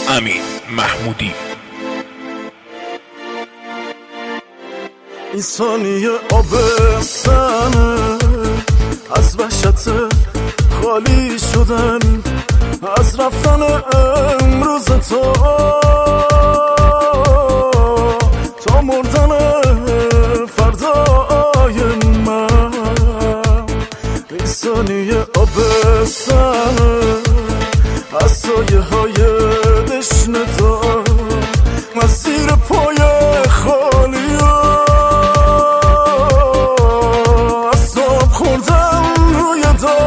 امین محمودی. این ثانیه آبستنه از وحشت خالی شدن، از رفتن امروز تا مردن فردای من. این ثانیه آبستنه از سایه های دشنه تا مسیر پای خالی از صبح خوردم روی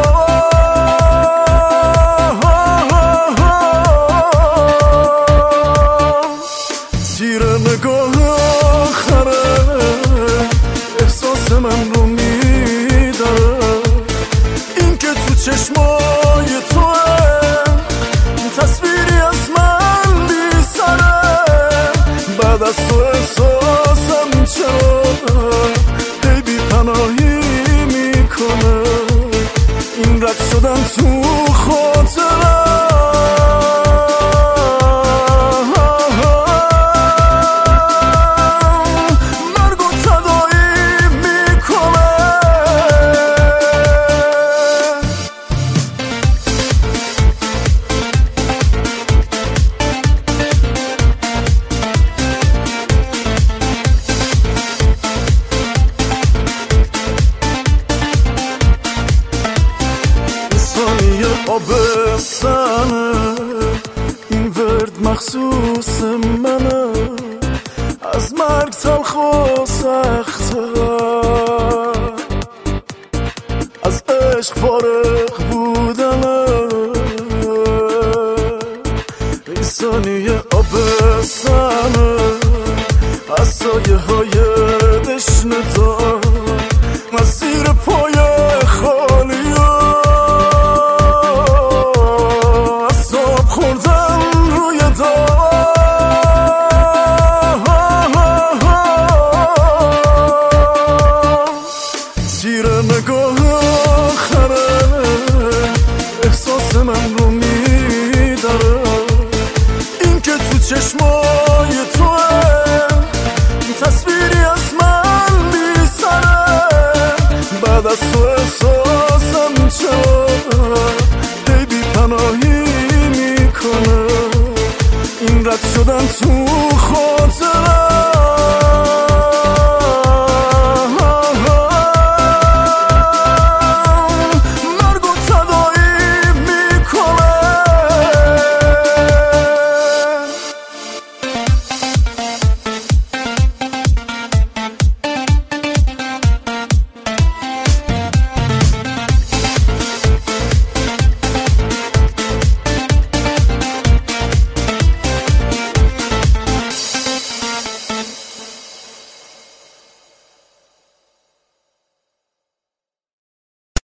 تیر نگاه آخره احساس من رو میداره، این که تو چشمای توه تصویری از من بی سره. بعد از تو احساسم چرا هی بی پناهی میکنه، این رد شدن تو خاطرم مرگ و تدایی میکنه. آبستنه این ورد مخصوص منه، از مرگ تلخ و سخته، از عشق فارغ بودنه. این ثانیه آبستنه از سایه های دشنه تا مسیر پای خالی تیر نگاه آخره احساس من رو میداره، این که تو چشمای توه تصویری از من بی سره. بعد از تو احساسم چرا هی بی پناهی میکنه، این رد شدن تو خاطرم